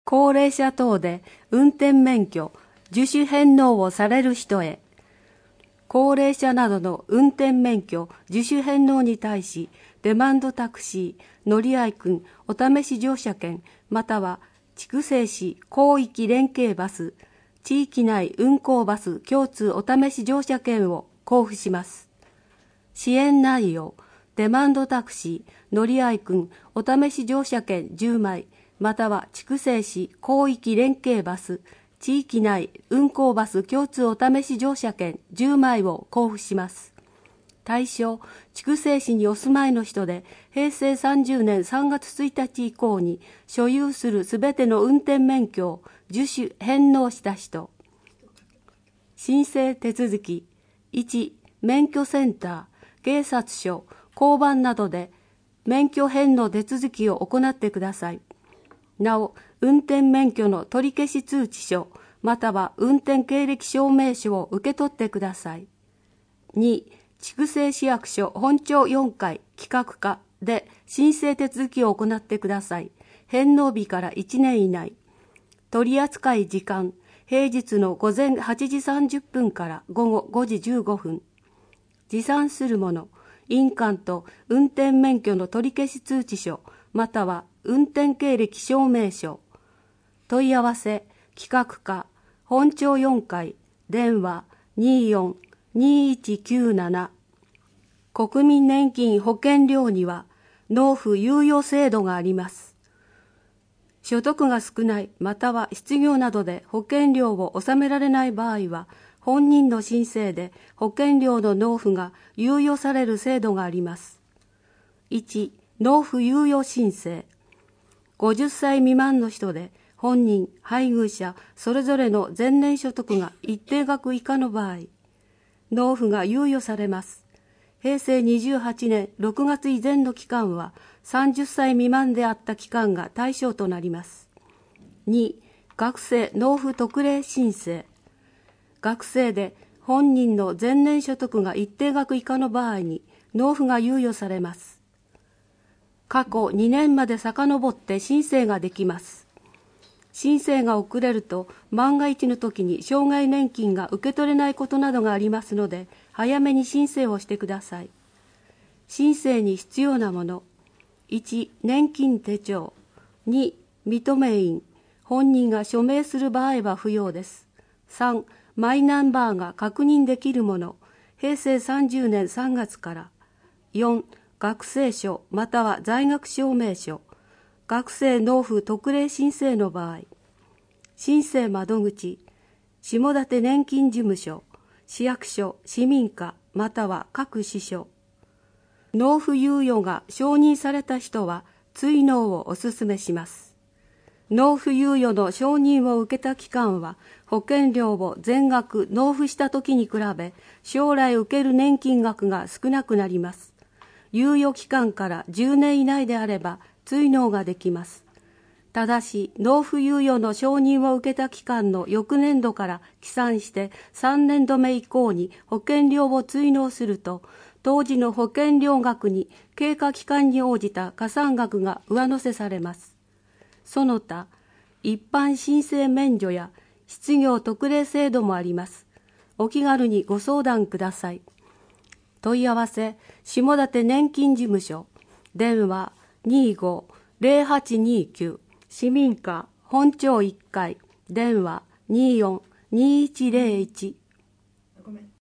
高齢者等で運転免許自主返納をされる人へ、高齢者などの運転免許自主返納に対し、デマンドタクシー、乗合訓、お試し乗車券、または筑西市広域連携バス、地域内運行バス共通お試し乗車券を交付します。支援内容、デマンドタクシー、乗合訓、お試し乗車券10枚、または筑西市広域連携バス、地域内運行バス共通お試し乗車券10枚を交付します。対象、筑西市にお住まいの人で、平成30年3月1日以降に所有するすべての運転免許を自主返納した人。申請手続き、1、免許センター、警察署、交番などで免許返納手続きを行ってください。なお、運転免許の取り消し通知書、または運転経歴証明書を受け取ってください。2、筑西市役所本庁4階企画課で申請手続きを行ってください。返納日から1年以内。取扱時間、平日の午前8時30分から午後5時15分。持参するもの、印鑑と運転免許の取り消し通知書、または運転経歴証明書。問い合わせ、企画課、本庁4階、電話24-2197。国民年金保険料には納付猶予制度があります。所得が少ない、または失業などで保険料を納められない場合は、本人の申請で保険料の納付が猶予される制度があります。1、納付猶予申請。50歳未満の人で、本人、配偶者、それぞれの前年所得が一定額以下の場合、納付が猶予されます。平成28年6月以前の期間は、30歳未満であった期間が対象となります。2、学生納付特例申請。学生で本人の前年所得が一定額以下の場合に納付が猶予されます。過去2年まで遡って申請ができます。申請が遅れると万が一の時に障害年金が受け取れないことなどがありますので、早めに申請をしてください。申請に必要なもの。1、年金手帳。2、認め印。本人が署名する場合は不要です。3、マイナンバーが確認できるもの。平成30年3月から。4、学生証または在学証明書。学生納付特例申請の場合。申請窓口、下館年金事務所、市役所、市民課、または各支所。納付猶予が承認された人は追納をお勧めします。納付猶予の承認を受けた期間は保険料を全額納付した時に比べ将来受ける年金額が少なくなります。猶予期間から10年以内であれば追納ができます。ただし、納付猶予の承認を受けた期間の翌年度から起算して3年度目以降に保険料を追納すると、当時の保険料額に経過期間に応じた加算額が上乗せされます。その他、一般申請免除や失業特例制度もあります。お気軽にご相談ください。問い合わせ、下館年金事務所、電話25-0829、市民課本庁1階、電話24-2101。